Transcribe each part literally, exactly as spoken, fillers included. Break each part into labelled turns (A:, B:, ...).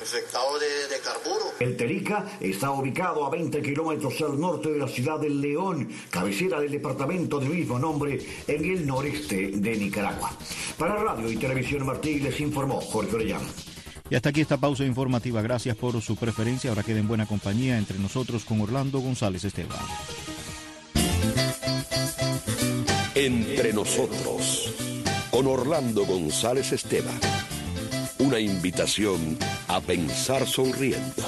A: infectado de, de carburo.
B: El Terica está ubicado a veinte kilómetros al norte de la ciudad de León, cabecera del departamento del mismo nombre, en el noreste de Nicaragua. Para Radio y Televisión Martí les informó Jorge Orellana.
C: Y hasta aquí esta pausa informativa. Gracias por su preferencia. Ahora queda en buena compañía entre nosotros con Orlando González Esteban.
D: Entre nosotros, con Orlando González Esteban. Una invitación a pensar sonriendo.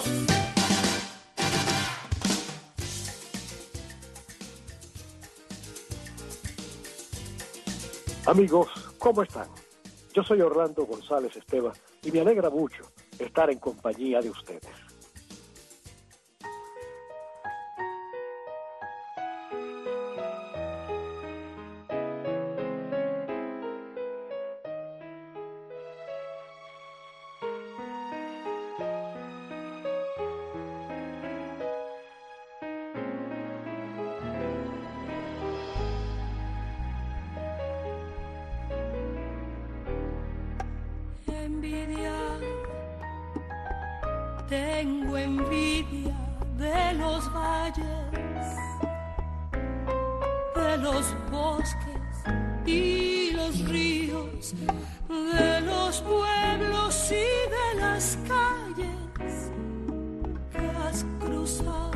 E: Amigos, ¿cómo están? Yo soy Orlando González Esteban y me alegra mucho estar en compañía de ustedes.
F: Tengo envidia de los valles, de los bosques y los ríos, de los pueblos y de las calles que has cruzado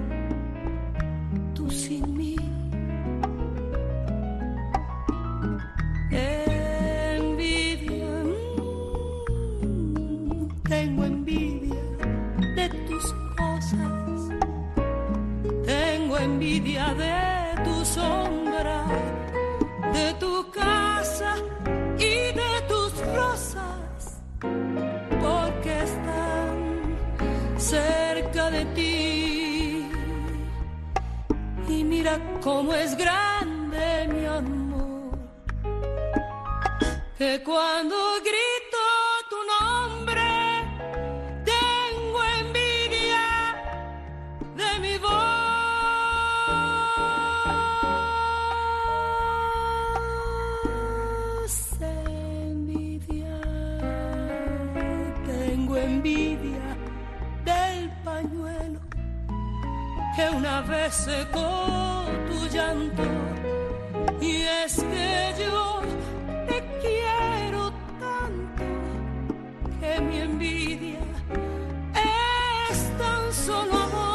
F: tú sin mí. Envidia, mm, tengo envidia de tus cosas, tengo envidia de tu sombra, de tu casa y de tus rosas, porque están cerca de ti. Y mira cómo es grande mi amor, que cuando grito tu nombre tengo envidia de mi voz. Envidia, tengo envidia del pañuelo que una vez secó tu llanto. Y es que yo te quiero tanto que mi envidia es tan solo amor.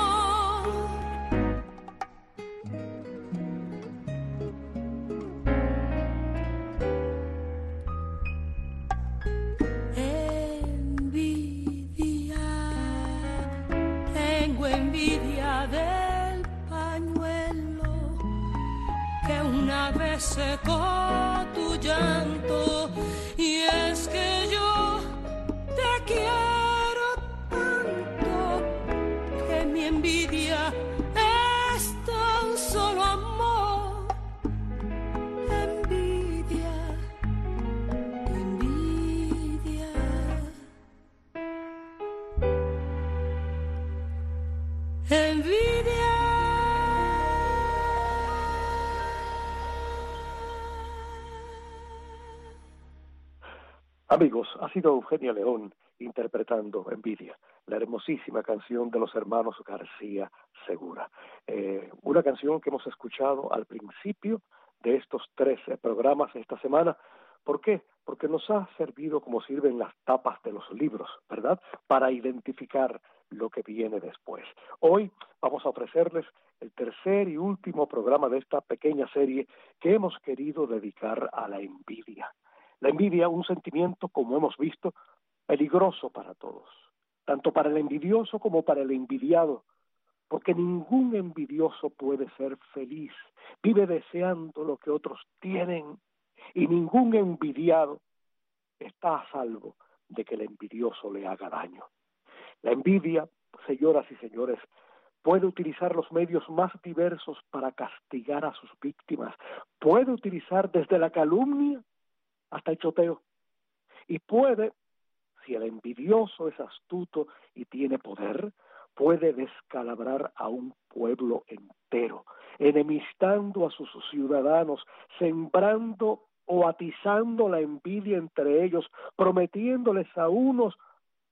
F: Envidia, tengo envidia del pañuelo que una vez secó tu llanto. Y es que yo te quiero tanto que mi envidia es tan solo amor. Envidia, envidia. Envidia.
E: Amigos, ha sido Eugenia León interpretando Envidia, la hermosísima canción de los hermanos García Segura. Eh, una canción que hemos escuchado al principio de estos trece programas esta semana. ¿Por qué? Porque nos ha servido como sirven las tapas de los libros, ¿verdad? Para identificar lo que viene después. Hoy vamos a ofrecerles el tercer y último programa de esta pequeña serie que hemos querido dedicar a la envidia. La envidia, un sentimiento, como hemos visto, peligroso para todos, tanto para el envidioso como para el envidiado, porque ningún envidioso puede ser feliz, vive deseando lo que otros tienen, y ningún envidiado está a salvo de que el envidioso le haga daño. La envidia, señoras y señores, puede utilizar los medios más diversos para castigar a sus víctimas, puede utilizar desde la calumnia hasta el choteo, y puede, si el envidioso es astuto y tiene poder, puede descalabrar a un pueblo entero, enemistando a sus ciudadanos, sembrando o atizando la envidia entre ellos, prometiéndoles a unos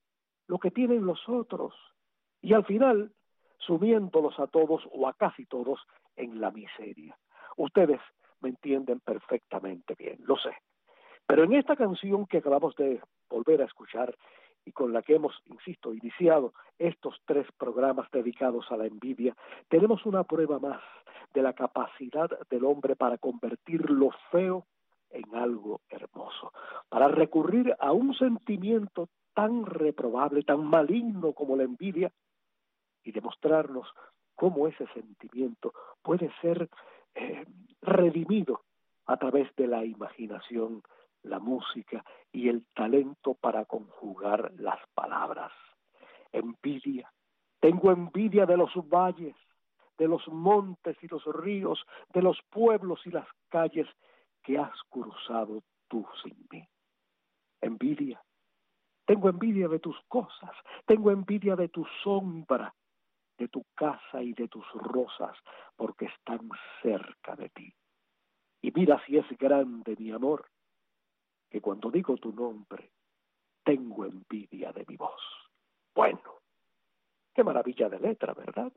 E: lo que tienen los otros, y al final sumiéndolos a todos o a casi todos en la miseria. Ustedes me entienden perfectamente bien, lo sé. Pero en esta canción que acabamos de volver a escuchar y con la que hemos, insisto, iniciado estos tres programas dedicados a la envidia, tenemos una prueba más de la capacidad del hombre para convertir lo feo en algo hermoso, para recurrir a un sentimiento tan reprobable, tan maligno como la envidia, y demostrarnos cómo ese sentimiento puede ser eh, redimido a través de la imaginación, la música y el talento para conjugar las palabras. Envidia. Tengo envidia de los valles, de los montes y los ríos, de los pueblos y las calles que has cruzado tú sin mí. Envidia. Tengo envidia de tus cosas, tengo envidia de tu sombra, de tu casa y de tus rosas, porque están cerca de ti. Y mira si es grande mi amor, que cuando digo tu nombre, tengo envidia de mi voz. Bueno, qué maravilla de letra, ¿verdad?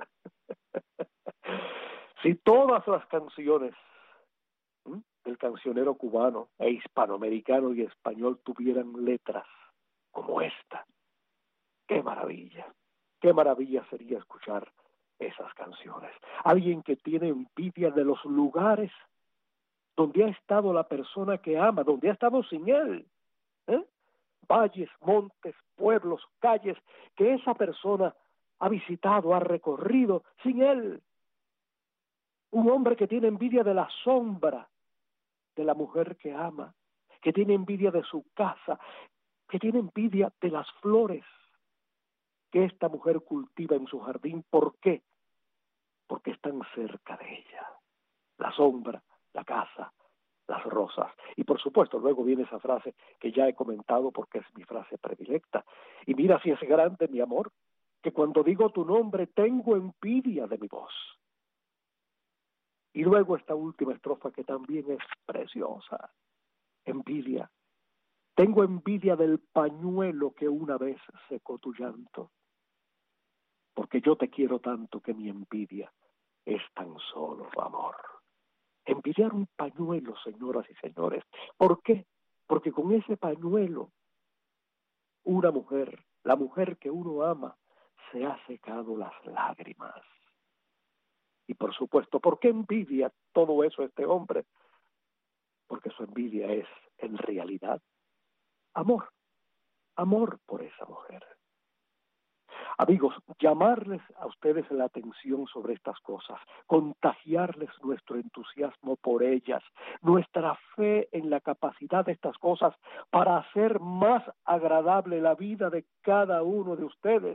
E: Si todas las canciones ¿m? del cancionero cubano e hispanoamericano y español tuvieran letras como esta, qué maravilla. Qué maravilla sería escuchar esas canciones. Alguien que tiene envidia de los lugares donde ha estado la persona que ama, donde ha estado sin él. ¿Eh? Valles, montes, pueblos, calles, que esa persona ha visitado, ha recorrido sin él. Un hombre que tiene envidia de la sombra de la mujer que ama, que tiene envidia de su casa, que tiene envidia de las flores que esta mujer cultiva en su jardín. ¿Por qué? Porque están cerca de ella. La sombra, la casa, las rosas. Y por supuesto, luego viene esa frase que ya he comentado porque es mi frase predilecta. Y mira si es grande mi amor, que cuando digo tu nombre tengo envidia de mi voz. Y luego esta última estrofa que también es preciosa. Envidia. Tengo envidia del pañuelo que una vez secó tu llanto. Porque yo te quiero tanto que mi envidia es tan solo amor. Envidiar un pañuelo, señoras y señores. ¿Por qué? Porque con ese pañuelo, una mujer, la mujer que uno ama, se ha secado las lágrimas. Y por supuesto, ¿por qué envidia todo eso este hombre? Porque su envidia es, en realidad, amor. Amor por esa mujer. Amigos, llamarles a ustedes la atención sobre estas cosas, contagiarles nuestro entusiasmo por ellas, nuestra fe en la capacidad de estas cosas para hacer más agradable la vida de cada uno de ustedes.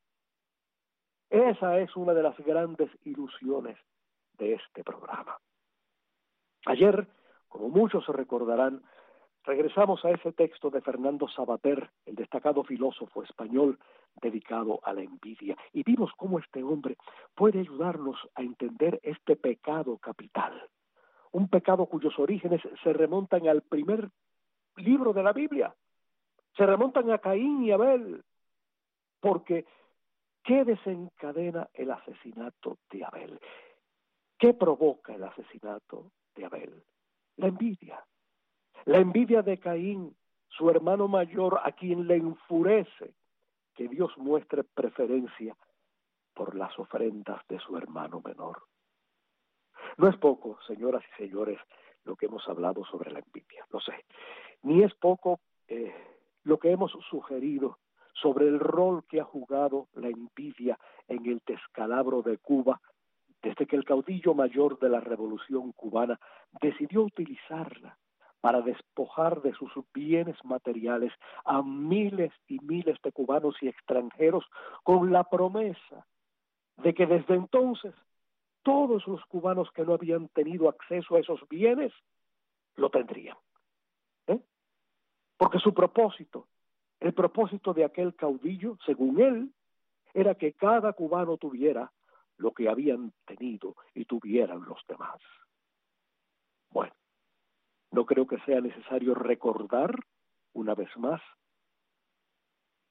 E: Esa es una de las grandes ilusiones de este programa. Ayer, como muchos recordarán, regresamos a ese texto de Fernando Savater, el destacado filósofo español dedicado a la envidia, y vimos cómo este hombre puede ayudarnos a entender este pecado capital, un pecado cuyos orígenes se remontan al primer libro de la Biblia, se remontan a Caín y Abel, porque ¿qué desencadena el asesinato de Abel? ¿Qué provoca el asesinato de Abel? La envidia. La envidia de Caín, su hermano mayor, a quien le enfurece que Dios muestre preferencia por las ofrendas de su hermano menor. No es poco, señoras y señores, lo que hemos hablado sobre la envidia, lo sé. Ni es poco eh, lo que hemos sugerido sobre el rol que ha jugado la envidia en el descalabro de Cuba desde que el caudillo mayor de la Revolución cubana decidió utilizarla para despojar de sus bienes materiales a miles y miles de cubanos y extranjeros con la promesa de que desde entonces todos los cubanos que no habían tenido acceso a esos bienes lo tendrían. ¿Eh? Porque su propósito, el propósito de aquel caudillo, según él, era que cada cubano tuviera lo que habían tenido y tuvieran los demás. Bueno, no creo que sea necesario recordar, una vez más,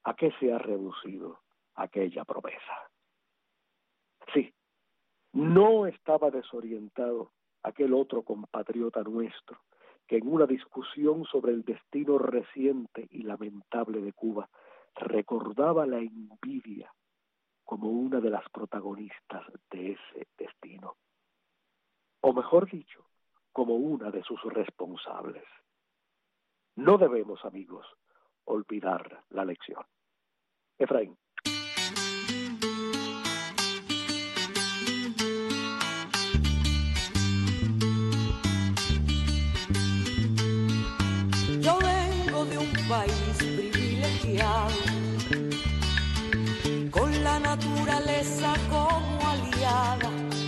E: ¿A qué se ha reducido aquella promesa? Sí, no estaba desorientado aquel otro compatriota nuestro que en una discusión sobre el destino reciente y lamentable de Cuba recordaba la envidia como una de las protagonistas de ese destino, o mejor dicho, como una de sus responsables. No debemos, amigos, olvidar la lección. Efraín.
F: Yo vengo de un país privilegiado, con la naturaleza como aliada,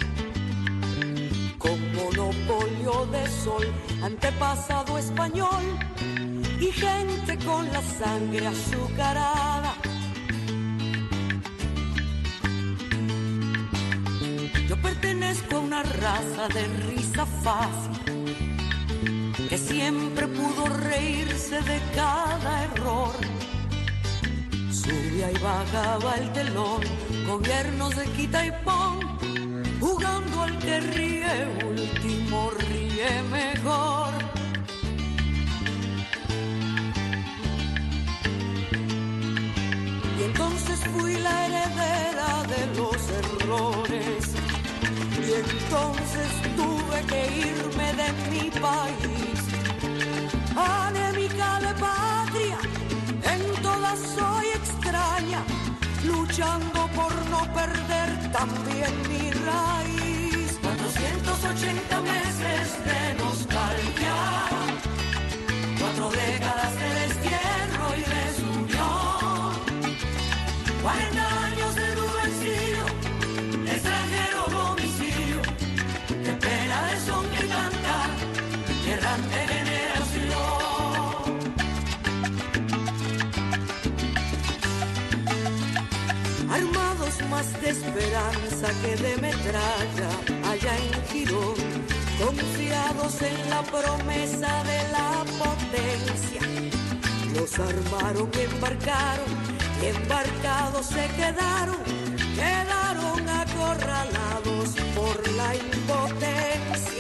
F: con monopolio de sol, antepasado español y gente con la sangre azucarada. Yo pertenezco a una raza de risa fácil, que siempre pudo reírse de cada error. Subía y bajaba el telón, gobiernos de quita y pon, jugando al que ríe último ríe mejor. Y entonces fui la heredera de los errores, y entonces tuve que irme de mi país. Anémica de patria, en todas soy extraña, luchando por no perder también mi raíz. cuatrocientos ochenta meses de nostalgia, cuatro décadas de destierro y desunión, cuarenta años de duro exilio, extranjero domicilio, qué pena de son que canta, errante generación. Armados más de esperanza que de metralla, allá en Girón, confiados en la promesa de la potencia, los armaron y embarcaron, y embarcados se quedaron, quedaron acorralados por la impotencia.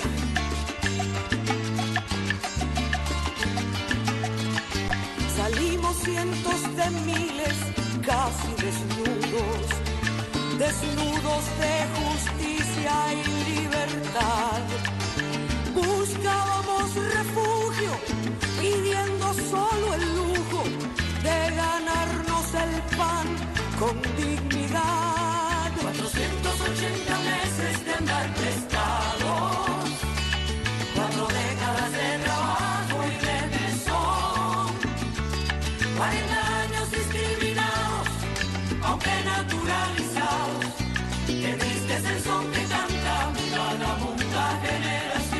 F: Salimos cientos de miles, casi desnudos, desnudos de justicia y libertad. Buscábamos refugio, pidiendo solo el lujo de ganarnos el pan con dignidad. cuatrocientos ochenta meses de andar prestados, cuatro décadas de trabajo y de mesón, cuarenta años discriminados, aunque naturalizados. Qué triste es el son que canta mi vagabunda generación.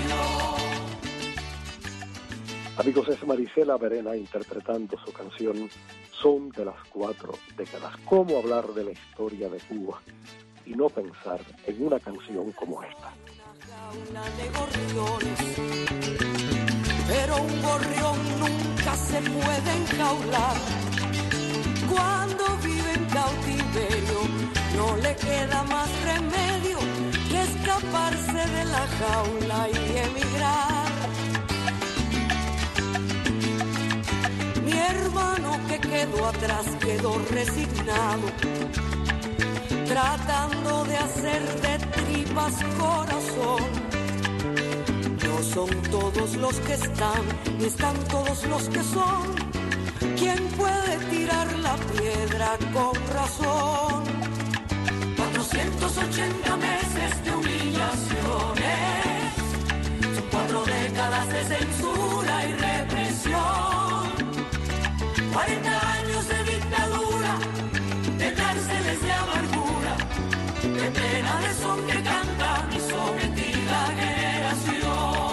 E: Amigos, es Marisela Verena interpretando su canción Son de las Cuatro Décadas. ¿Cómo hablar de la historia de Cuba y no pensar en una canción como esta?
F: Una de gorriones, pero un gorrión nunca se puede encaular. Cuando vive en cautiverio, no le queda más remedio que escaparse de la jaula y emigrar. Mi hermano que quedó atrás quedó resignado, tratando de hacer de tripas corazón. No son todos los que están, ni están todos los que son. ¿Quién puede tirar la piedra con razón? cuatrocientos ochenta meses de humillaciones, son cuatro décadas de censura y represión, cuarenta años de dictadura, de cárceles de amargura, de pena de son que canta mi sometida generación.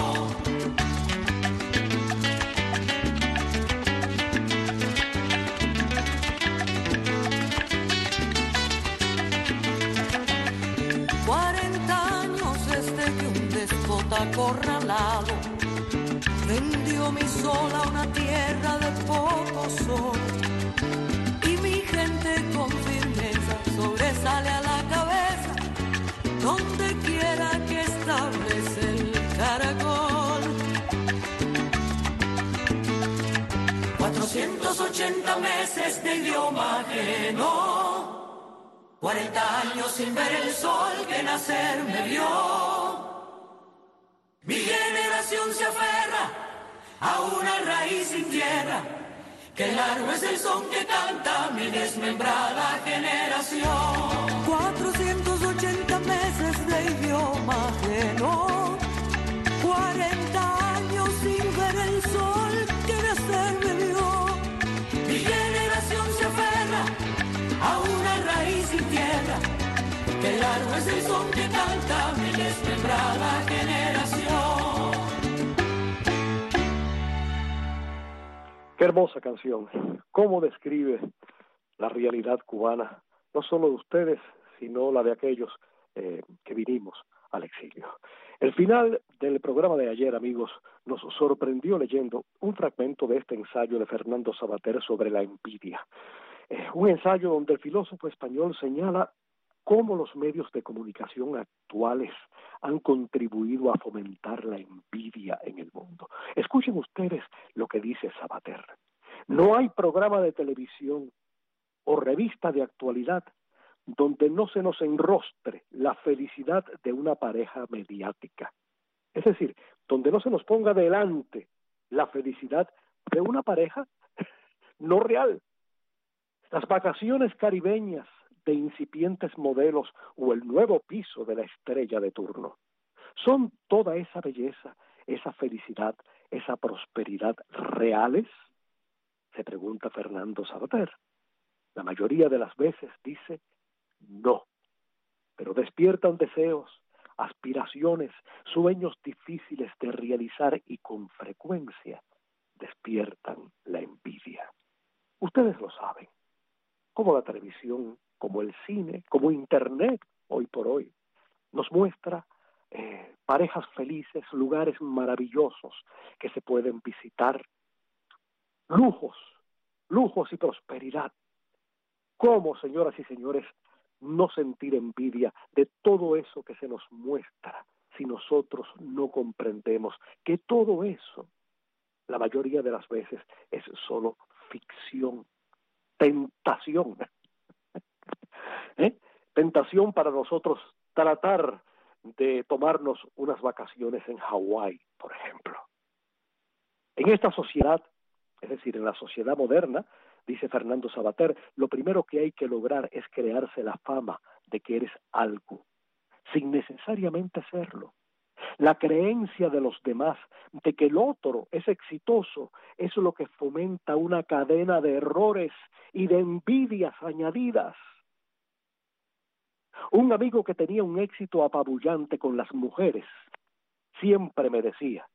F: Cuarenta años desde que un déspota acorralado vendió mi sol a una tierra de poco sol, y mi ochenta meses de idioma ajeno, cuarenta años sin ver el sol que nacer me vio. Mi generación se aferra a una raíz sin tierra, que largo es el son que canta mi desmembrada generación. cuatrocientos ochenta meses de idioma ajeno, cuarenta años sin ver el sol que nacer me vio. Mi generación se aferra a una raíz sin tierra, que largo es el son que canta mi desmembrada generación.
E: Qué hermosa canción. ¿Cómo describe la realidad cubana, no solo de ustedes, sino la de aquellos eh, que vinimos al exilio? El final del programa de ayer, amigos, nos sorprendió leyendo un fragmento de este ensayo de Fernando Savater sobre la envidia. Eh, un ensayo donde el filósofo español señala cómo los medios de comunicación actuales han contribuido a fomentar la envidia en el mundo. Escuchen ustedes lo que dice Savater. No hay programa de televisión o revista de actualidad donde no se nos enrostre la felicidad de una pareja mediática. Es decir, donde no se nos ponga delante la felicidad de una pareja no real. Las vacaciones caribeñas de incipientes modelos o el nuevo piso de la estrella de turno son toda esa belleza, esa felicidad, esa prosperidad reales, se pregunta Fernando Savater. La mayoría de las veces dice no, pero despiertan deseos, aspiraciones, sueños difíciles de realizar y con frecuencia despiertan la envidia. Ustedes lo saben, como la televisión, como el cine, como Internet, hoy por hoy, nos muestra eh, parejas felices, lugares maravillosos que se pueden visitar, lujos, lujos y prosperidad. ¿Cómo, señoras y señores, no sentir envidia de todo eso que se nos muestra si nosotros no comprendemos que todo eso, la mayoría de las veces, es solo ficción, tentación? ¿Eh? Tentación para nosotros tratar de tomarnos unas vacaciones en Hawái, por ejemplo. En esta sociedad, es decir, en la sociedad moderna, dice Fernando Savater, lo primero que hay que lograr es crearse la fama de que eres algo, sin necesariamente serlo. La creencia de los demás de que el otro es exitoso es lo que fomenta una cadena de errores y de envidias añadidas. Un amigo que tenía un éxito apabullante con las mujeres siempre me decía,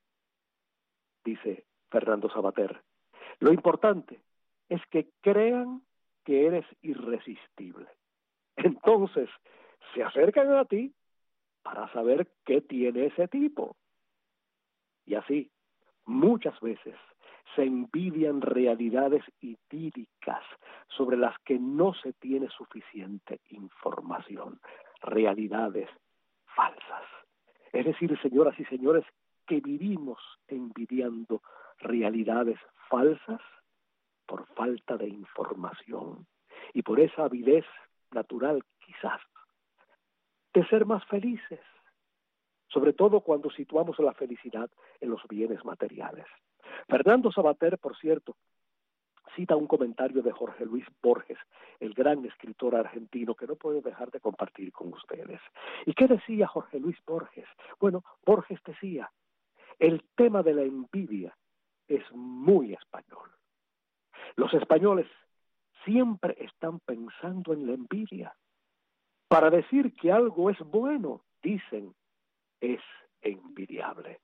E: dice Fernando Savater, lo importante es que crean que eres irresistible. Entonces, se acercan a ti para saber qué tiene ese tipo. Y así, muchas veces, se envidian realidades idílicas sobre las que no se tiene suficiente información, realidades falsas. Es decir, señoras y señores, que vivimos envidiando realidades falsas por falta de información y por esa avidez natural, quizás, de ser más felices, sobre todo cuando situamos la felicidad en los bienes materiales. Fernando Savater, por cierto, cita un comentario de Jorge Luis Borges, el gran escritor argentino, que no puedo dejar de compartir con ustedes. ¿Y qué decía Jorge Luis Borges? Bueno, Borges decía, el tema de la envidia es muy español. Los españoles siempre están pensando en la envidia. Para decir que algo es bueno, dicen, es envidiable.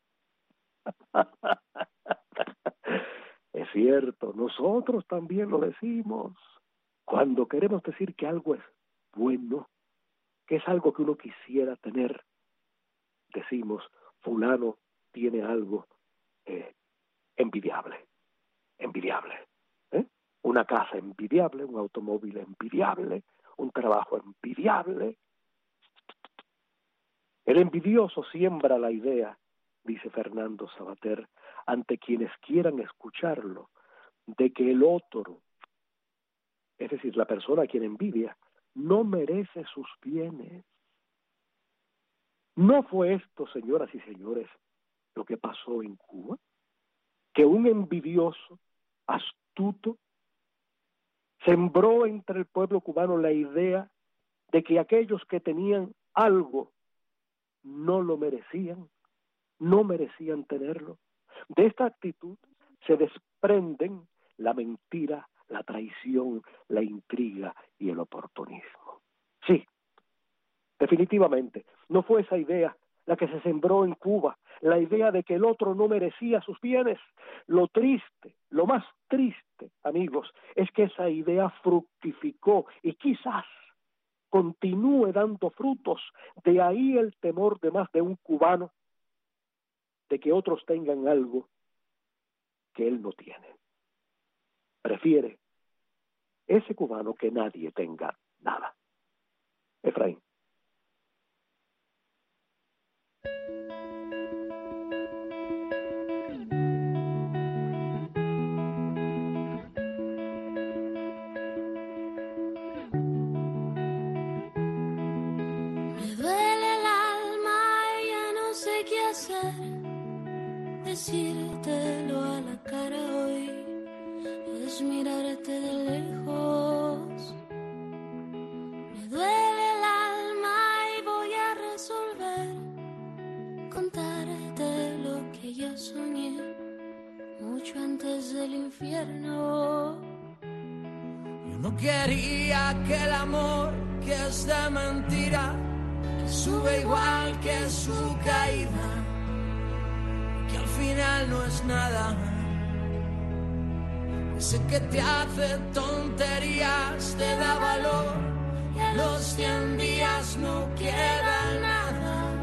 E: Es cierto, nosotros también lo decimos. Cuando queremos decir que algo es bueno, que es algo que uno quisiera tener, decimos, fulano tiene algo eh, envidiable, envidiable. ¿eh? Una casa envidiable, un automóvil envidiable, un trabajo envidiable. El envidioso siembra la idea, dice Fernando Savater, ante quienes quieran escucharlo, de que el otro, es decir, la persona a quien envidia, no merece sus bienes. ¿No fue esto, señoras y señores, lo que pasó en Cuba? Que un envidioso, astuto, sembró entre el pueblo cubano la idea de que aquellos que tenían algo no lo merecían, no merecían tenerlo. De esta actitud se desprenden la mentira, la traición, la intriga y el oportunismo. Sí, definitivamente, no fue esa idea la que se sembró en Cuba, la idea de que el otro no merecía sus bienes. Lo triste, lo más triste, amigos, es que esa idea fructificó y quizás continúe dando frutos. De ahí el temor de más de un cubano de que otros tengan algo que él no tiene. Prefiere ese cubano que nadie tenga nada. Efraín.
G: Decírtelo a la cara hoy es mirarte de lejos. Me duele el alma y voy a resolver contarte lo que yo soñé mucho antes del infierno.
F: Yo no quería que el amor que es de mentira, que sube igual que su caída, que al final no es nada. Sé que te hace tonterías, te da valor, y a los cien días no queda nada.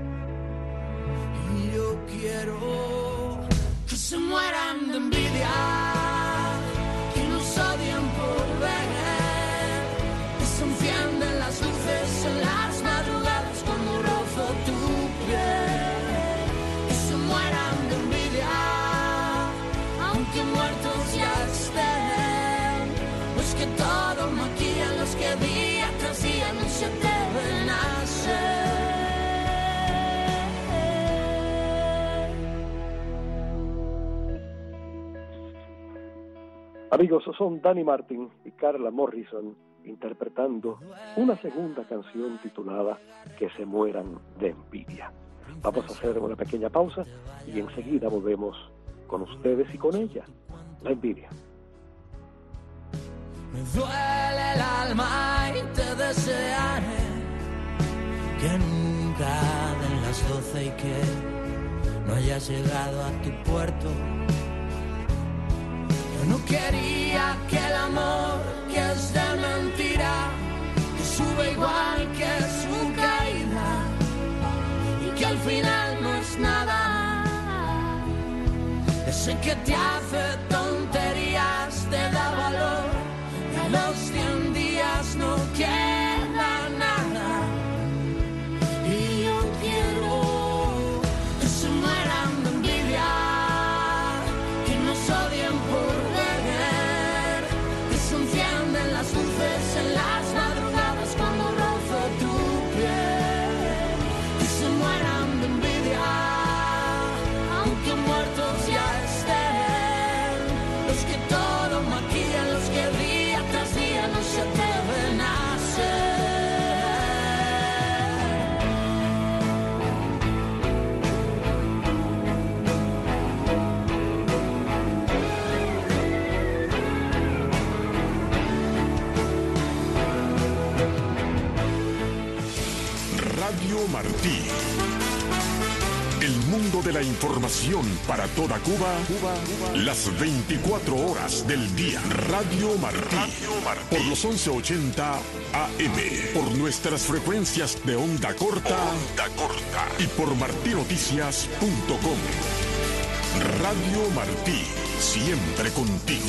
F: Y yo quiero que se mueran de envidia, que nos odien por ver, que se encienden las luces en las madrugadas cuando rozo tu piel, que se mueran de envidia, aunque muertos ya estén, pues que todo maquillan los que día tras día no se atreven a hacer.
E: Amigos, son Danny Martin y Carla Morrison interpretando una segunda canción titulada Que se mueran de envidia. Vamos a hacer una pequeña pausa y enseguida volvemos con ustedes y con ella, la envidia.
F: Me duele el alma y te desearé que nunca den las doce y que no hayas llegado a tu puerto. Yo no quería que el amor que es de mentira, que sube igual que su caída y que al final no es nada. Ese que te hace tonterías, te da valor, y a los cien días no queda nada. Y yo quiero que se mueran de envidia, que nos odien por ver, que se encienden las luces en las madrugadas cuando rozo tu piel, que se mueran de envidia, aunque muertos ya estén, los que todo maquillan, los que día tras día no se atreven a hacer.
H: Radio Martí. El mundo de la información para toda Cuba, Cuba, Cuba, las veinticuatro horas del día. Radio Martí. Radio Martí. Por los once ochenta A M. Por nuestras frecuencias de onda corta. Onda corta. Y por martinoticias punto com. Radio Martí. Siempre contigo.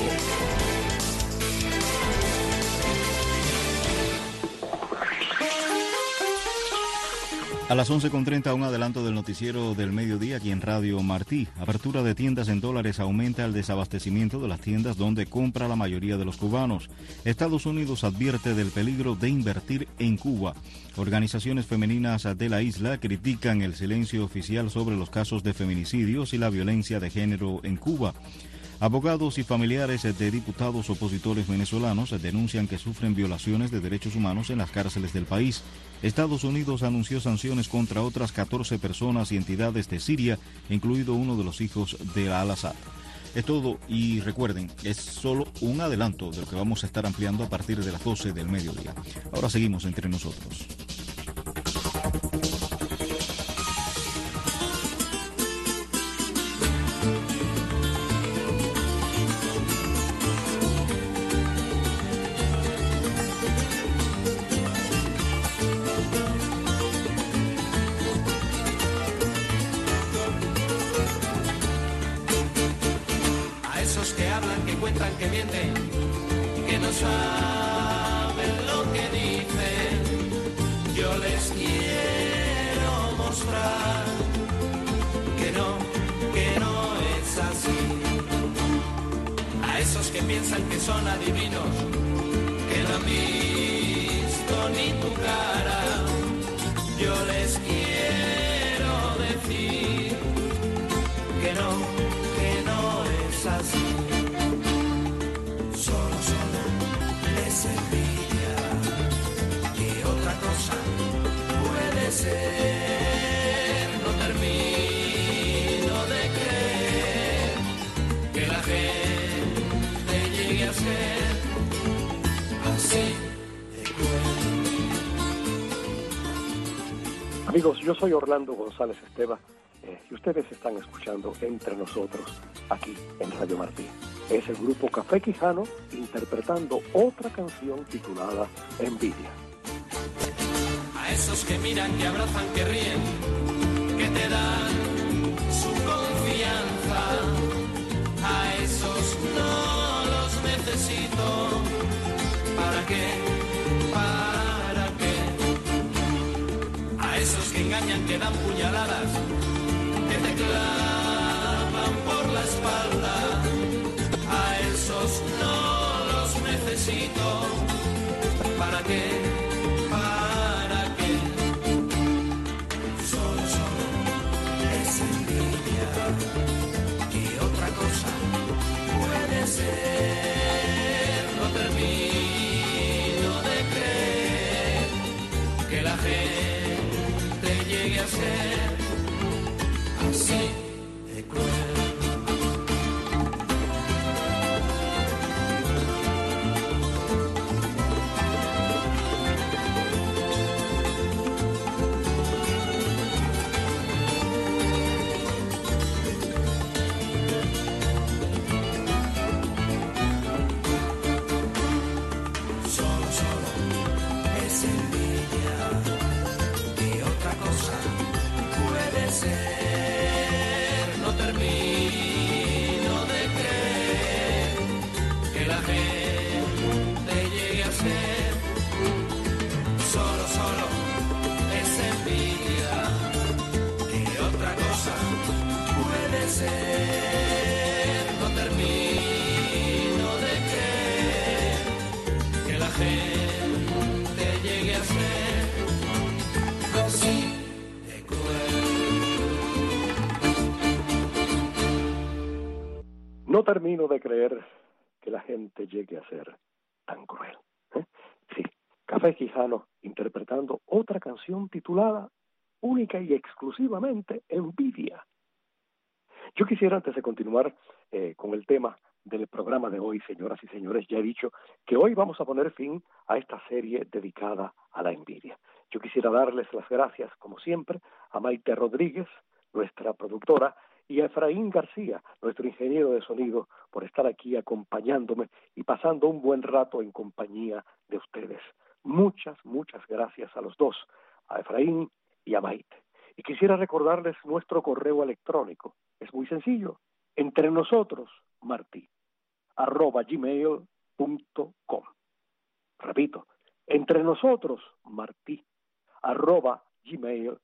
C: A las once con treinta, un adelanto del noticiero del mediodía aquí en Radio Martí. Apertura de tiendas en dólares aumenta el desabastecimiento de las tiendas donde compra la mayoría de los cubanos. Estados Unidos advierte del peligro de invertir en Cuba. Organizaciones femeninas de la isla critican el silencio oficial sobre los casos de feminicidios y la violencia de género en Cuba. Abogados y familiares de diputados opositores venezolanos denuncian que sufren violaciones de derechos humanos en las cárceles del país. Estados Unidos anunció sanciones contra otras catorce personas y entidades de Siria, incluido uno de los hijos de Al-Assad. Es todo y recuerden, es solo un adelanto de lo que vamos a estar ampliando a partir de las doce del mediodía. Ahora seguimos entre nosotros.
I: Que mienten, que no saben lo que dicen, yo les quiero mostrar que no, que no es así. A esos que piensan que son adivinos, que no han visto ni tu cara, yo les quiero decir que no, que no es así. Solo, solo les envidia, que otra cosa puede ser. No termino de creer que la gente llegue a ser así de cruel.
E: Amigos, yo soy Orlando González Esteva eh, y ustedes están escuchando Entre Nosotros, aquí en Radio Martí. Es el grupo Café Quijano interpretando otra canción titulada Envidia.
I: A esos que miran, que abrazan, que ríen, que te dan su confianza, a esos no los necesito. ¿Para qué? ¿Para qué? A esos que engañan, que dan puñaladas, que te clavan por la espalda, a esos no los necesito. ¿Para qué? ¿Para qué? Solo, solo es envidia, que otra cosa puede ser. No termino de creer que la gente llegue a ser así de cruel. No termino de creer que la gente llegue a ser. Solo, solo es envidia, que otra cosa puede ser. No termino de creer que la gente llegue a ser así.
E: No termino de creer que la gente llegue a ser tan cruel. ¿Eh? Sí, Café Quijano interpretando otra canción titulada única y exclusivamente Envidia. Yo quisiera, antes de continuar eh, con el tema del programa de hoy, señoras y señores, ya he dicho que hoy vamos a poner fin a esta serie dedicada a la envidia. Yo quisiera darles las gracias, como siempre, a Maite Rodríguez, nuestra productora, y a Efraín García, nuestro ingeniero de sonido, por estar aquí acompañándome y pasando un buen rato en compañía de ustedes. Muchas, muchas gracias a los dos, a Efraín y a Maite. Y quisiera recordarles nuestro correo electrónico. Es muy sencillo, entre nosotros, Martí, arroba gmail punto com. Repito, entre nosotros, Martí, arroba gmail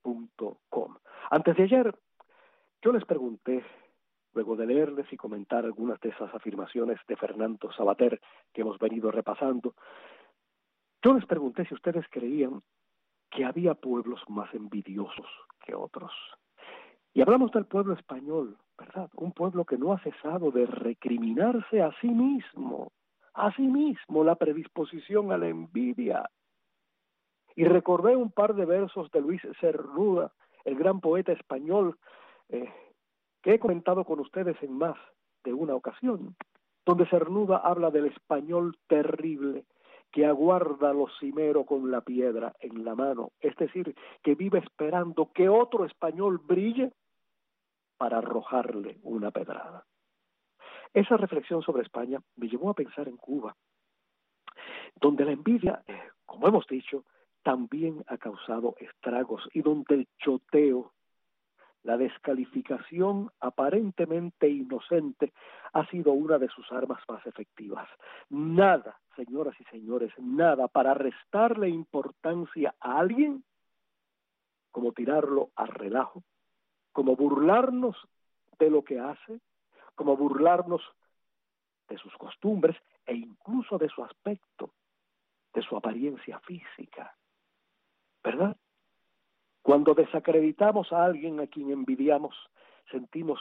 E: punto com. Antes de ayer, yo les pregunté, luego de leerles y comentar algunas de esas afirmaciones de Fernando Savater que hemos venido repasando, yo les pregunté si ustedes creían que había pueblos más envidiosos que otros. Y hablamos del pueblo español, ¿verdad? Un pueblo que no ha cesado de recriminarse a sí mismo, a sí mismo la predisposición a la envidia. Y recordé un par de versos de Luis Cernuda, el gran poeta español, eh, que he comentado con ustedes en más de una ocasión, donde Cernuda habla del español terrible que aguarda lo cimero con la piedra en la mano, es decir, que vive esperando que otro español brille para arrojarle una pedrada. Esa reflexión sobre España me llevó a pensar en Cuba, donde la envidia, eh, como hemos dicho, también ha causado estragos y donde el choteo, la descalificación aparentemente inocente, ha sido una de sus armas más efectivas. Nada, señoras y señores, nada para restarle importancia a alguien como tirarlo a relajo, como burlarnos de lo que hace, como burlarnos de sus costumbres e incluso de su aspecto, de su apariencia física, ¿verdad? Cuando desacreditamos a alguien a quien envidiamos, sentimos,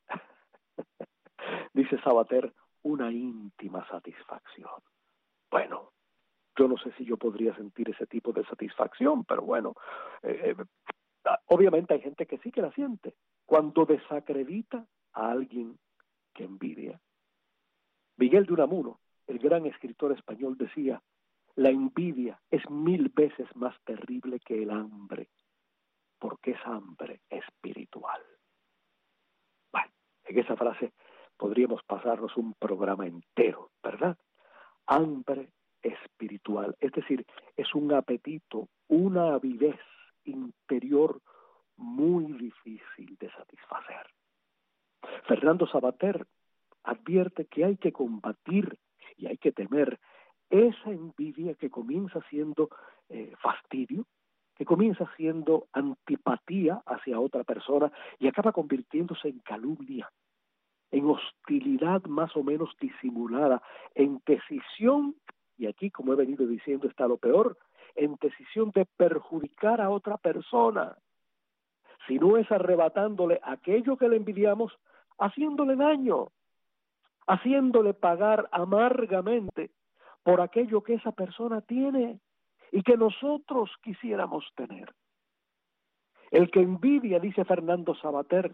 E: dice Savater, una íntima satisfacción. Bueno, yo no sé si yo podría sentir ese tipo de satisfacción, pero bueno, eh, obviamente hay gente que sí que la siente cuando desacredita a alguien que envidia. Miguel de Unamuno, el gran escritor español, decía: la envidia es mil veces más terrible que el hambre, porque es hambre espiritual. Bueno, en esa frase podríamos pasarnos un programa entero, ¿verdad? Hambre espiritual, es decir, es un apetito, una avidez interior muy difícil de satisfacer. Fernando Savater advierte que hay que combatir y hay que temer esa envidia que comienza siendo eh, fastidio, que comienza siendo antipatía hacia otra persona y acaba convirtiéndose en calumnia, en hostilidad más o menos disimulada, en decisión, y aquí, como he venido diciendo, está lo peor, en decisión de perjudicar a otra persona, si no es arrebatándole aquello que le envidiamos, haciéndole daño, haciéndole pagar amargamente por aquello que esa persona tiene y que nosotros quisiéramos tener. El que envidia, dice Fernando Savater,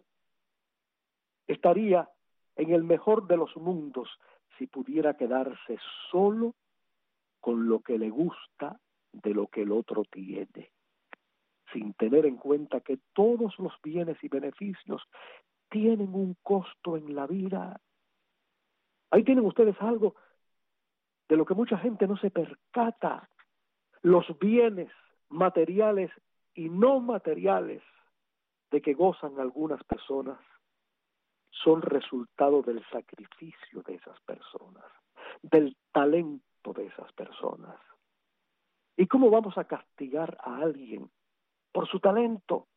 E: estaría en el mejor de los mundos si pudiera quedarse solo con lo que le gusta de lo que el otro tiene, sin tener en cuenta que todos los bienes y beneficios tienen un costo en la vida. Ahí tienen ustedes algo de lo que mucha gente no se percata. Los bienes materiales y no materiales de que gozan algunas personas son resultado del sacrificio de esas personas, del talento de esas personas. ¿Y cómo vamos a castigar a alguien por su talento?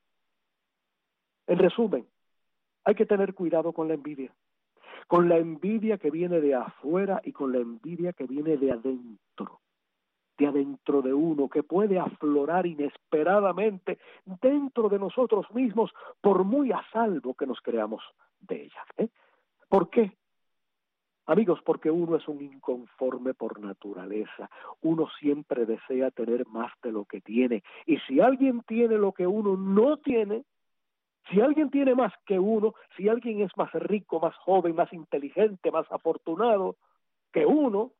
E: En resumen, hay que tener cuidado con la envidia, con la envidia que viene de afuera y con la envidia que viene de adentro, de adentro de uno, que puede aflorar inesperadamente dentro de nosotros mismos, por muy a salvo que nos creamos de ella. ¿eh? ¿Por qué? Amigos, porque uno es un inconforme por naturaleza. Uno siempre desea tener más de lo que tiene. Y si alguien tiene lo que uno no tiene, si alguien tiene más que uno, si alguien es más rico, más joven, más inteligente, más afortunado que uno,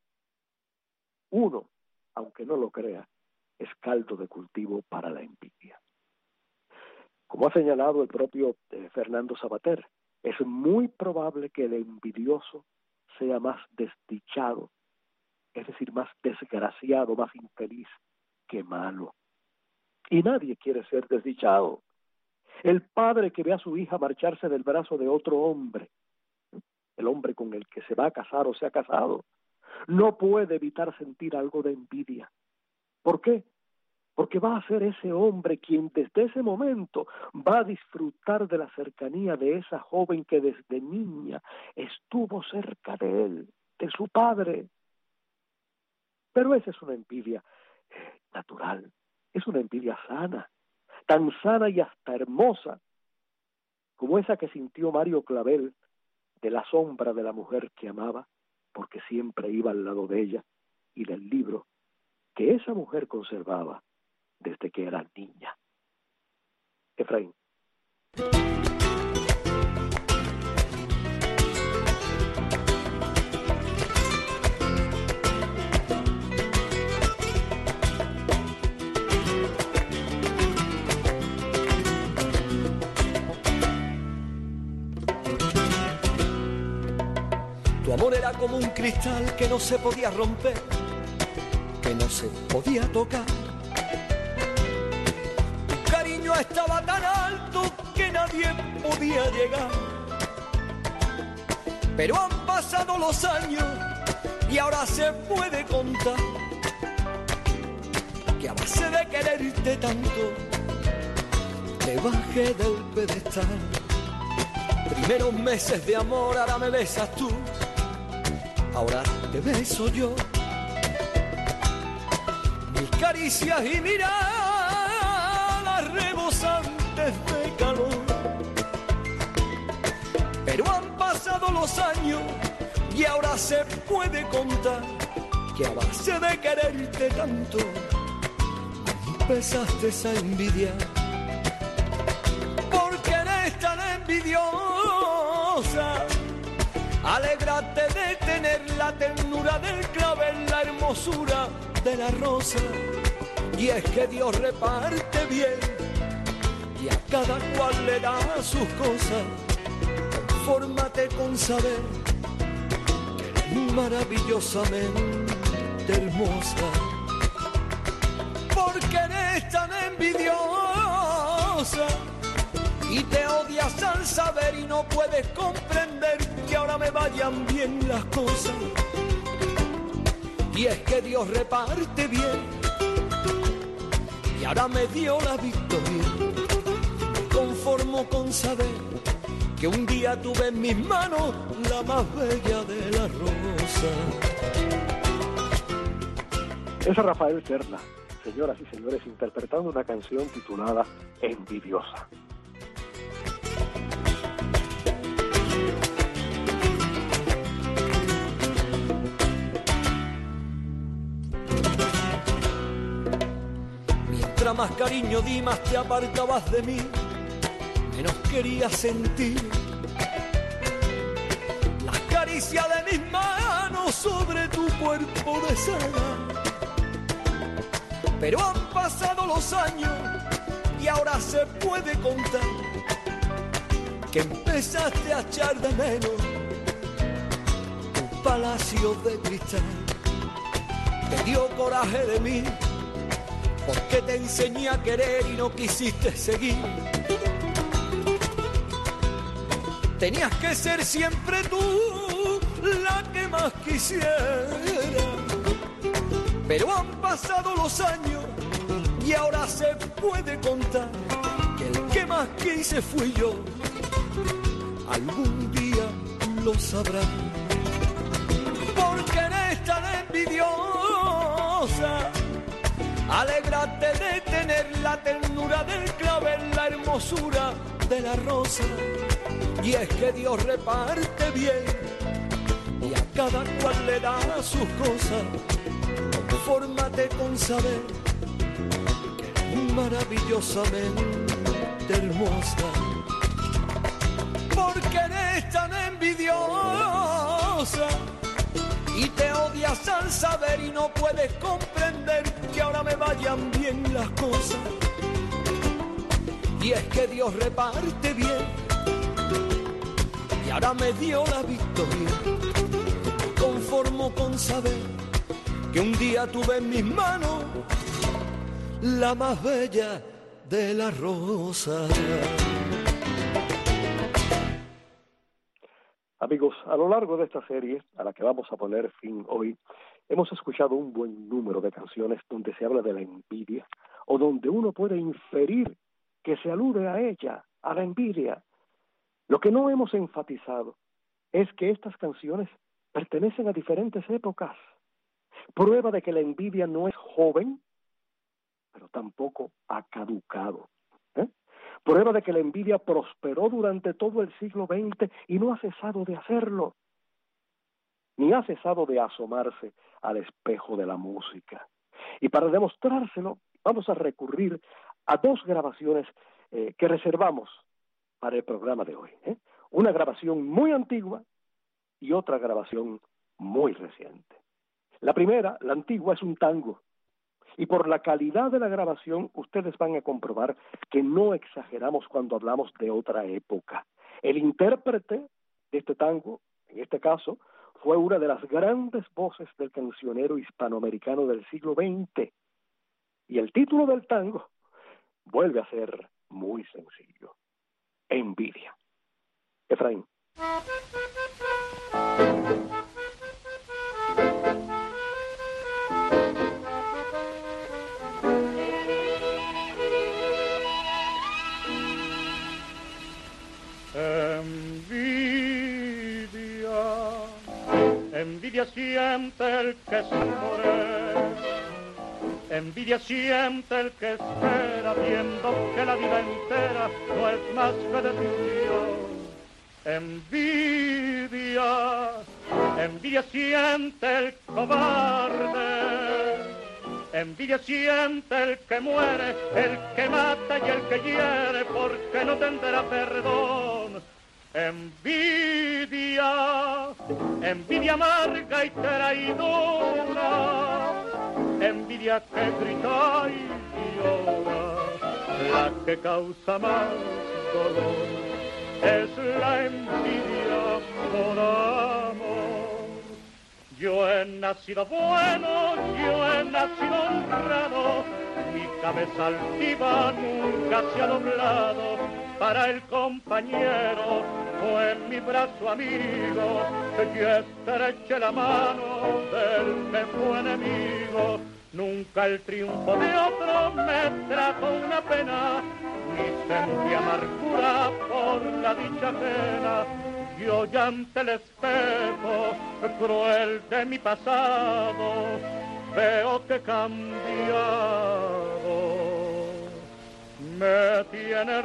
E: uno, aunque no lo crea, es caldo de cultivo para la envidia. Como ha señalado el propio eh, Fernando Savater, es muy probable que el envidioso sea más desdichado, es decir, más desgraciado, más infeliz que malo. Y nadie quiere ser desdichado. El padre que ve a su hija marcharse del brazo de otro hombre, el hombre con el que se va a casar o se ha casado, no puede evitar sentir algo de envidia. ¿Por qué? Porque va a ser ese hombre quien desde ese momento va a disfrutar de la cercanía de esa joven que desde niña estuvo cerca de él, de su padre. Pero esa es una envidia natural, es una envidia sana, tan sana y hasta hermosa como esa que sintió Mario Clavel de la sombra de la mujer que amaba, porque siempre iba al lado de ella, y del libro que esa mujer conservaba desde que era niña. Efraín.
F: Tu amor era como un cristal que no se podía romper, que no se podía tocar. Tu cariño estaba tan alto que nadie podía llegar. Pero han pasado los años y ahora se puede contar que a base de quererte tanto te bajé del pedestal. Primeros meses de amor, ahora me besas tú, ahora te beso yo. Mis caricias y miradas rebosantes de calor. Pero han pasado los años y ahora se puede contar que a base de quererte tanto empezaste esa envidia. Porque eres tan envidiosa, alégrate de tener la ternura del clavel, la hermosura de la rosa. Y es que Dios reparte bien y a cada cual le da sus cosas. Confórmate con saber que eres maravillosamente hermosa. Porque eres tan envidiosa y te odias al saber y no puedes comprender que ahora me vayan bien las cosas. Y es que Dios reparte bien y ahora me dio la victoria. Me conformo con saber que un día tuve en mis manos la más bella de las rosas.
E: Es Rafael Serna, señoras y señores, interpretando una canción titulada Envidiosa.
F: Mientras más cariño di, más te apartabas de mí, menos quería sentir las caricias de mis manos sobre tu cuerpo de seda. Pero han pasado los años y ahora se puede contar que empezaste a echar de menos tu palacio de cristal. Te dio coraje de mí porque te enseñé a querer y no quisiste seguir. Tenías que ser siempre tú la que más quisiera. Pero han pasado los años y ahora se puede contar que el que más quise fui yo. Algún día lo sabrás. Porque eres tan envidiosa, alégrate de tener la ternura del clavel, la hermosura de la rosa. Y es que Dios reparte bien y a cada cual le da sus cosas. Confórmate con saber que eres maravillosamente hermosa. Porque eres tan envidiosa y te odias al saber y no puedes comprender que ahora me vayan bien las cosas. Y es que Dios reparte bien y ahora me dio la victoria. Me conformo con saber que un día tuve en mis manos la más bella de las rosas.
E: Amigos, a lo largo de esta serie, a la que vamos a poner fin hoy, hemos escuchado un buen número de canciones donde se habla de la envidia, o donde uno puede inferir que se alude a ella, a la envidia. Lo que no hemos enfatizado es que estas canciones pertenecen a diferentes épocas. Prueba de que la envidia no es joven, pero tampoco ha caducado. ¿eh? Prueba de que la envidia prosperó durante todo el siglo veinte y no ha cesado de hacerlo, ni ha cesado de asomarse al espejo de la música. Y para demostrárselo, vamos a recurrir a dos grabaciones eh, que reservamos para el programa de hoy. ¿eh? Una grabación muy antigua y otra grabación muy reciente. La primera, la antigua, es un tango. Y por la calidad de la grabación, ustedes van a comprobar que no exageramos cuando hablamos de otra época. El intérprete de este tango, en este caso, fue una de las grandes voces del cancionero hispanoamericano del siglo veinte. Y el título del tango vuelve a ser muy sencillo: Envidia. Efraín.
J: Envidia, envidia siente el que se muere, envidia siente el que espera, viendo que la vida entera no es más que desilusión. Envidia, envidia siente el cobarde, envidia siente el que muere, el que mata y el que hiere, porque no tendrá perdón. Envidia, envidia amarga y traidora, envidia que grita y llora, la que causa más dolor es la envidia por amor. Yo he nacido bueno, yo he nacido honrado, mi cabeza altiva nunca se ha doblado. Para el compañero fue mi brazo amigo, que yo estreché la mano del que fue enemigo. Nunca el triunfo de otro me trajo una pena, ni sentí amargura por la dicha ajena. Yo ya ante el espejo cruel de mi pasado veo que he cambiado, me tiene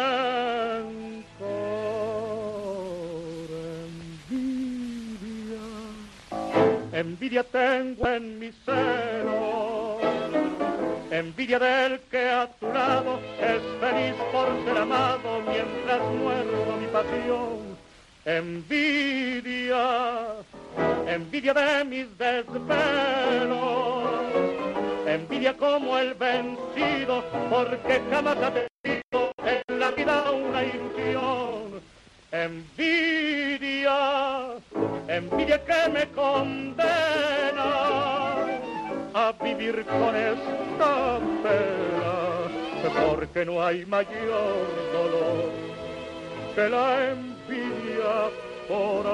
J: rencor. Envidia, envidia tengo en mi seno, envidia del que a tu lado es feliz por ser amado mientras muerdo mi pasión. Envidia, envidia de mis desvelos, envidia como el vencido, porque jamás ha tenido en la vida una ilusión. Envidia, envidia que me condena a vivir con esta pena, porque no hay mayor dolor que la envidia por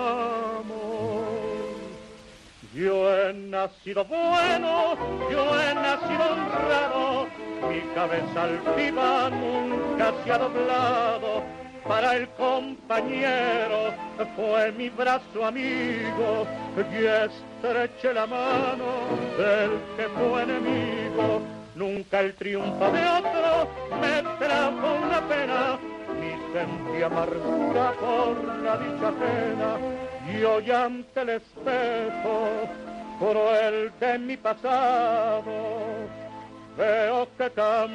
J: amor. Yo he nacido bueno, yo he nacido honrado, mi cabeza altiva nunca se ha doblado. Para el compañero fue mi brazo amigo, y estreché la mano del que fue enemigo. Nunca el triunfo de otro me trajo una pena, ni sentí amargura por la dicha ajena. Y hoy ante el espejo cruel de mi pasado veo que he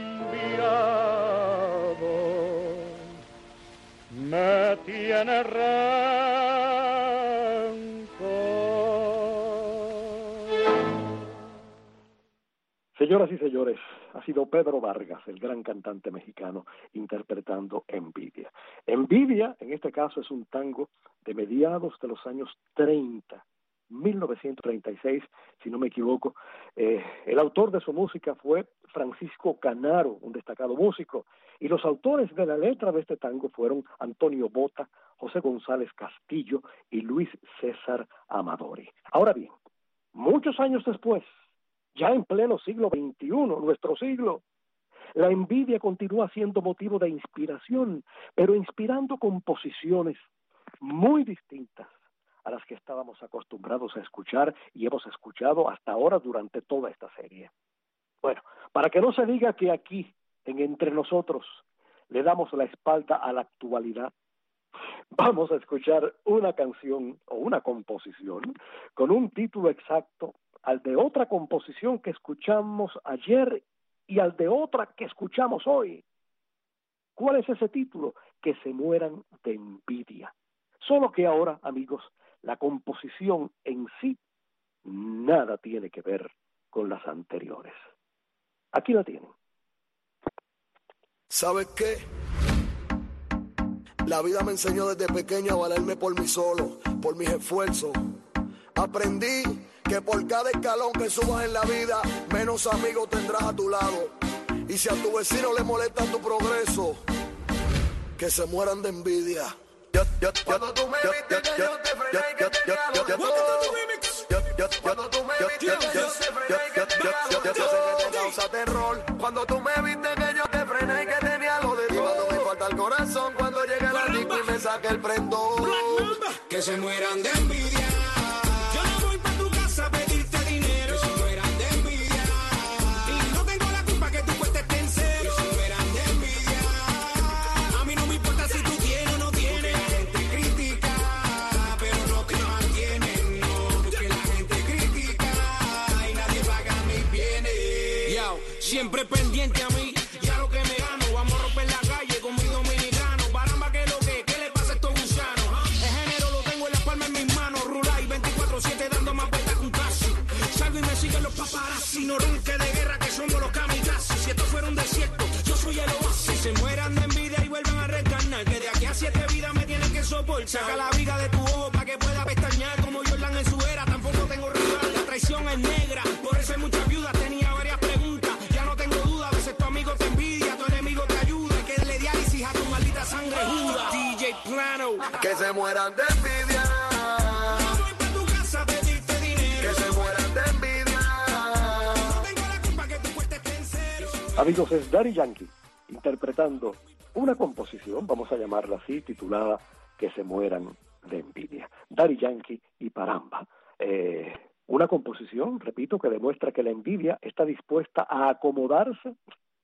J: cambiado, me tiene rencor.
E: Señoras y señores, ha sido Pedro Vargas, el gran cantante mexicano, interpretando Envidia. Envidia, en este caso, es un tango de mediados de los años treinta, mil novecientos treinta y seis, si no me equivoco. Eh, el autor de su música fue Francisco Canaro, un destacado músico, y los autores de la letra de este tango fueron Antonio Bota, José González Castillo y Luis César Amadori. Ahora bien, muchos años después, ya en pleno siglo veintiuno, nuestro siglo. La envidia continúa siendo motivo de inspiración, pero inspirando composiciones muy distintas a las que estábamos acostumbrados a escuchar y hemos escuchado hasta ahora durante toda esta serie. Bueno, para que no se diga que aquí, en Entre Nosotros, le damos la espalda a la actualidad, vamos a escuchar una canción o una composición con un título exacto al de otra composición que escuchamos ayer y al de otra que escuchamos hoy. ¿Cuál es ese título? Que se mueran de envidia. Solo que ahora, amigos, la composición en sí nada tiene que ver con las anteriores. Aquí la tienen.
K: ¿Sabes qué? La vida me enseñó desde pequeño a valerme por mí solo, por mis esfuerzos. Aprendí que por cada escalón que subas en la vida, menos amigos tendrás a tu lado. Y si a tu vecino le molesta tu progreso, que se mueran de envidia. Cuando tú me viste que yo te frené y que tenía lo de todo. Cuando tú me viste que yo te frené y que tenía lo de todo. Yo sé que te causa terror. Cuando tú me viste que yo te frené y que tenía lo de todo. Cuando me falta el corazón, cuando llegue la disco y me saque el prendón.
I: Que se mueran de envidia. Yo no voy pa' tu casa a pedirte dinero. Que se mueran de envidia. Y no tengo la culpa que tu cuesta esté en cero. Que se mueran de envidia. A mí no me importa si tú tienes o no tienes. La gente critica, pero no te mantienen, no. Porque la gente critica y nadie paga mis bienes. Yo, siempre pendiente a mí y a lo que me gano. Vamos a romper la calle con mi dominicano. Baramba, que lo que, ¿qué le pasa a estos gusanos? El género lo tengo en la palma en mis manos. Rulay veinticuatro siete dando más vueltas que un taxi. Salgo y me siguen los paparazzi. No ronque de guerra que somos los kamikazes. Si esto fuera un desierto, yo soy el oasis. Se mueran de envidia y vuelvan a reencarnar. Que de aquí a siete vidas me tienen que soportar. Saca la viga de tu ojo para que pueda pestañear. Como Jordan en su era, tampoco tengo rival. La traición es negra, por eso hay muchas viudas. Tenía varias preguntas, ya no tengo duda. A veces tu amigo te envidia, tu enemigo te ayuda. Que le diálisis a tu maldita sangre juda. D J Plano.
K: Que se mueran de envidia.
I: No voy pa' tu casa a pedirte dinero.
K: Que se mueran de envidia.
I: No tengo la culpa que tu cuesta esté en cero.
E: Amigos, es Daddy Yankee interpretando una composición, vamos a llamarla así, titulada Que se mueran de envidia. Daddy Yankee y Paramba. Eh, una composición, repito, que demuestra que la envidia está dispuesta a acomodarse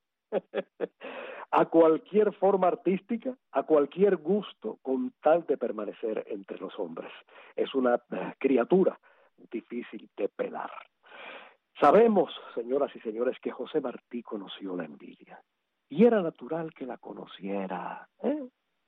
E: a cualquier forma artística, a cualquier gusto, con tal de permanecer entre los hombres. Es una uh, criatura difícil de pelar. Sabemos, señoras y señores, que José Martí conoció la envidia, y era natural que la conociera, ¿eh?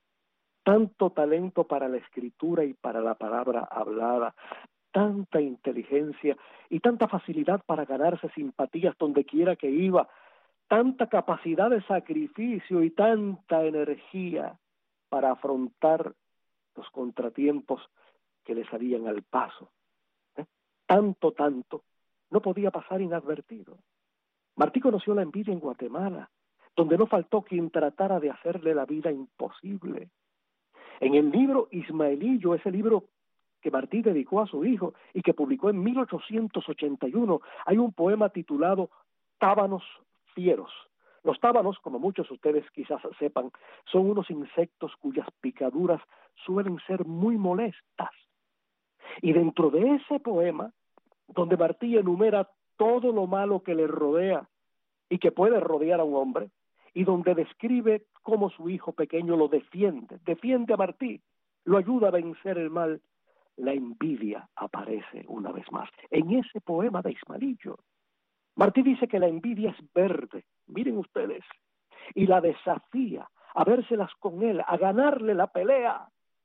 E: Tanto talento para la escritura y para la palabra hablada, tanta inteligencia y tanta facilidad para ganarse simpatías donde quiera que iba, tanta capacidad de sacrificio y tanta energía para afrontar los contratiempos que le salían al paso. ¿Eh? Tanto, tanto, no podía pasar inadvertido. Martí conoció la envidia en Guatemala, donde no faltó quien tratara de hacerle la vida imposible. En el libro Ismaelillo, ese libro que Martí dedicó a su hijo y que publicó en mil ochocientos ochenta y uno, hay un poema titulado Tábanos fieros. Los tábanos, como muchos de ustedes quizás sepan, son unos insectos cuyas picaduras suelen ser muy molestas. Y dentro de ese poema, donde Martí enumera todo lo malo que le rodea y que puede rodear a un hombre, y donde describe cómo su hijo pequeño lo defiende, defiende a Martí, lo ayuda a vencer el mal, la envidia aparece una vez más. En ese poema de Ismaelillo, Martí dice que la envidia es verde, miren ustedes, y la desafía a vérselas con él, a ganarle la pelea.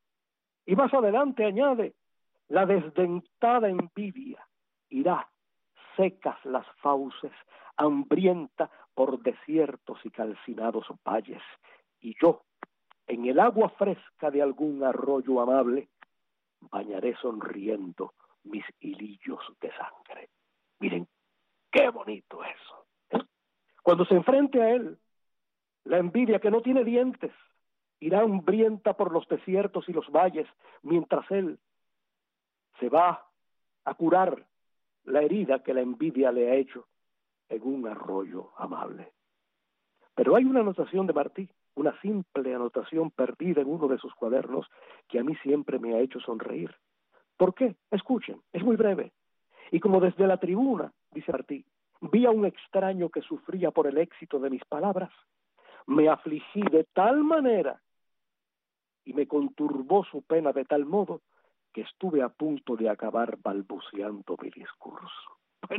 E: Y más adelante añade, la desdentada envidia irá, secas las fauces, hambrienta por desiertos y calcinados valles, y yo, en el agua fresca de algún arroyo amable, bañaré sonriendo mis hilillos de sangre. Miren, qué bonito eso, ¿eh? Cuando se enfrente a él, la envidia que no tiene dientes, irá hambrienta por los desiertos y los valles, mientras él se va a curar la herida que la envidia le ha hecho en un arroyo amable. Pero hay una anotación de Martí, una simple anotación perdida en uno de sus cuadernos que a mí siempre me ha hecho sonreír. ¿Por qué? Escuchen, es muy breve. Y como desde la tribuna, dice Martí, vi a un extraño que sufría por el éxito de mis palabras, me afligí de tal manera y me conturbó su pena de tal modo que estuve a punto de acabar balbuceando mi discurso. Bueno,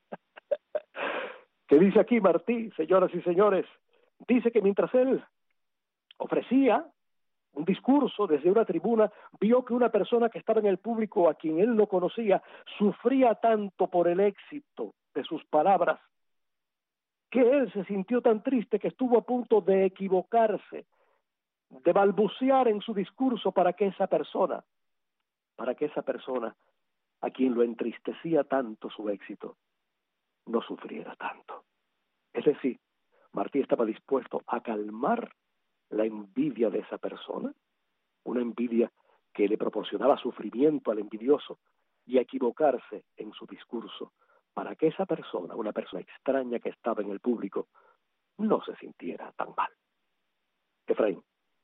E: ¿qué dice aquí Martí, señoras y señores? Dice que mientras él ofrecía un discurso desde una tribuna, vio que una persona que estaba en el público, a quien él no conocía, sufría tanto por el éxito de sus palabras, que él se sintió tan triste que estuvo a punto de equivocarse, de balbucear en su discurso para que esa persona, para que esa persona a quien lo entristecía tanto su éxito, no sufriera tanto. Es decir, Martí estaba dispuesto a calmar la envidia de esa persona, una envidia que le proporcionaba sufrimiento al envidioso, y a equivocarse en su discurso para que esa persona, una persona extraña que estaba en el público, no se sintiera tan mal. Efraín.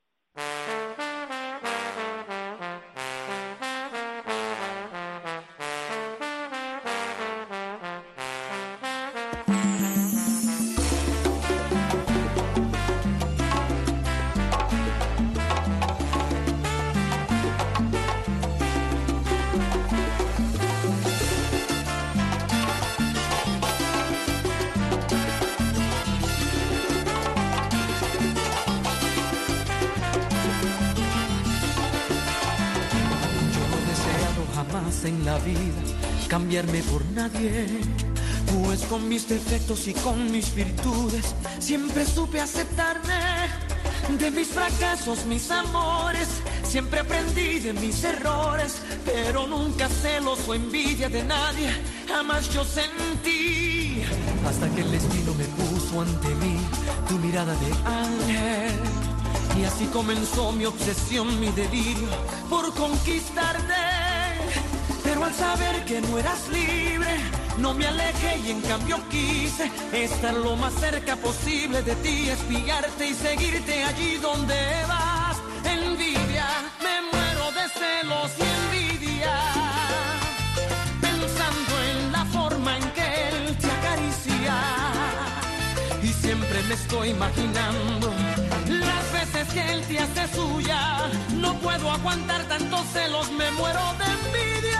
L: En la vida cambiarme por nadie, pues con mis defectos y con mis virtudes siempre supe aceptarme. De mis fracasos, mis amores, siempre aprendí de mis errores, pero nunca celos o envidia de nadie, jamás yo sentí, hasta que el destino me puso ante mí tu mirada de ángel, y así comenzó mi obsesión, mi delirio por conquistarte. Pero al saber que no eras libre, no me alejé y en cambio quise estar lo más cerca posible de ti, espiarte y seguirte allí donde vas. Envidia, me muero de celos y envidia, pensando en la forma en que él te acaricia, y siempre me estoy imaginando las veces que él te hace suya. No puedo aguantar tantos celos, me muero de envidia.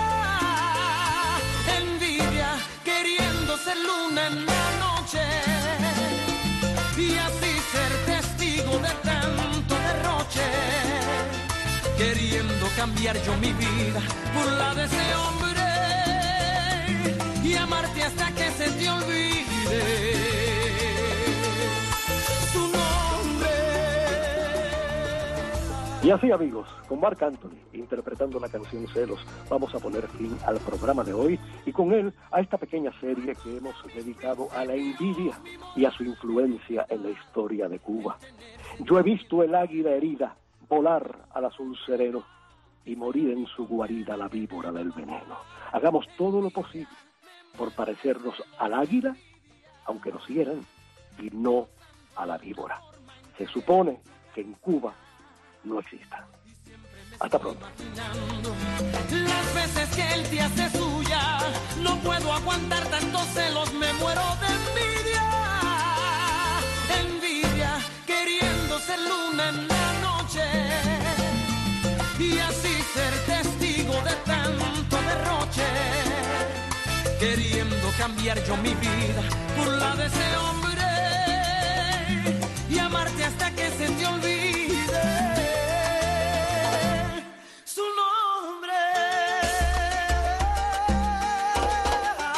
L: Envidia, queriendo ser luna en la noche, y así ser testigo de tanto derroche, queriendo cambiar yo mi vida por la de ese hombre, y amarte hasta que se te olvide su nombre.
E: Y así, amigos, con Marc Anthony interpretando la canción Celos, vamos a poner fin al programa de hoy y con él a esta pequeña serie que hemos dedicado a la envidia y a su influencia en la historia de Cuba. Yo he visto el águila herida volar al azul sereno y morir en su guarida la víbora del veneno. Hagamos todo lo posible por parecernos al águila, aunque nos hieran, y no a la víbora. Se supone que en Cuba no exista. Hasta pronto.
L: Las veces que él te hace suya, no puedo aguantar tantos celos, me muero de envidia. Envidia, queriendo ser luna en la noche, y así ser testigo de tanto derroche, queriendo cambiar yo mi vida por la de ese hombre,